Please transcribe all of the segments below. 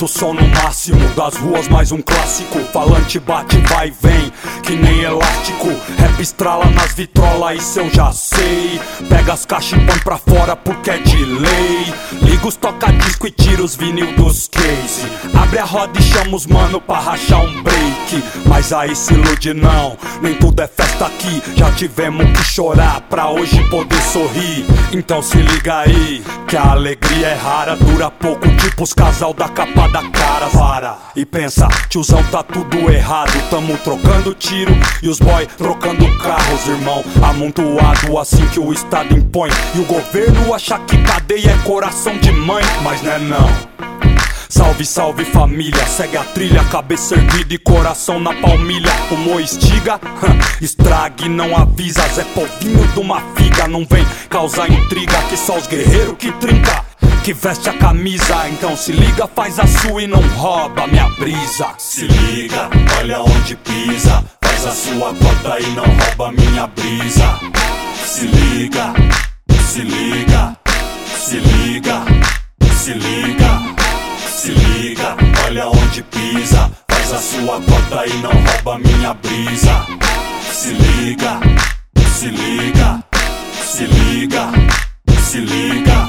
Aumenta o som no máximo, das ruas mais um clássico. Falante bate, vai e vem, que nem elástico. Rap estrala nas vitrolas, isso eu já sei. Pega as caixas e põe pra fora porque é de lei. Liga os toca-disco e tira os vinil dos case. Abre a roda e chama os mano pra rachar um break. Mas aí se ilude não, nem tudo é festa aqui. Já tivemos que chorar pra hoje poder sorrir. Então se liga aí, que a alegria é rara, dura pouco, tipo os casal da capa da cara. Para e pensa, tiozão, tá tudo errado. Tamo trocando tiro e os boy trocando carros, irmão. Amontoado assim que o Estado impõe. E o governo acha que cadeia é coração de mãe, mas não é não. Salve, salve família, segue a trilha, cabeça erguida e coração na palmilha. Humor estiga, estrague, não avisa. Zé Povinho de uma figa, não vem causar intriga. Que só os guerreiros que trinca, que veste a camisa. Então se liga, faz a sua e não rouba minha brisa. Se liga, olha onde pisa, faz a sua cota e não rouba minha brisa. Se liga, se liga, se liga, se liga. Se liga, olha onde pisa, faz a sua cota e não rouba minha brisa. Se liga, se liga, se liga, se liga.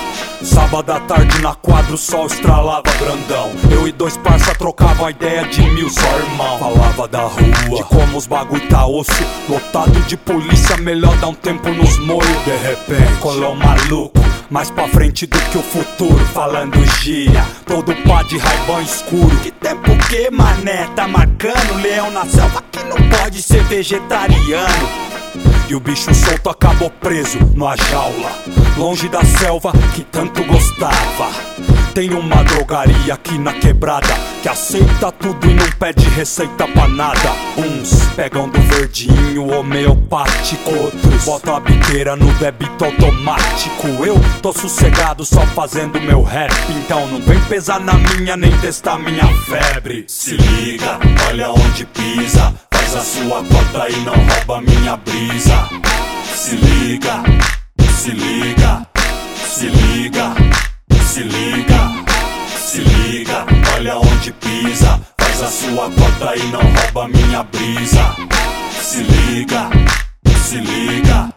Sábado à tarde na quadra o sol estralava grandão. Eu e dois parça trocavam a ideia de mil, só irmão. Falava da rua, de como os bagulho tá osso. Lotado de polícia, melhor dar um tempo nos molhos. De repente, colou um maluco, mais pra frente do que o futuro, falando gia, todo pá de raibão escuro. Que tempo que, mané, tá marcando? Leão na selva que não pode ser vegetariano. E o bicho solto acabou preso numa jaula, longe da selva que tanto gostava. Tem uma drogaria aqui na quebrada que aceita tudo e não pede receita pra nada. Uns pegam do verdinho homeopático, outros botam a biqueira no débito automático. Eu tô sossegado só fazendo meu rap, então não vem pesar na minha nem testar minha febre. Se liga, olha onde pisa, faz a sua cota e não rouba minha brisa. Se liga, se liga, se liga, se liga, se liga, olha onde pisa, faz a sua cota e não rouba minha brisa. Se liga, se liga,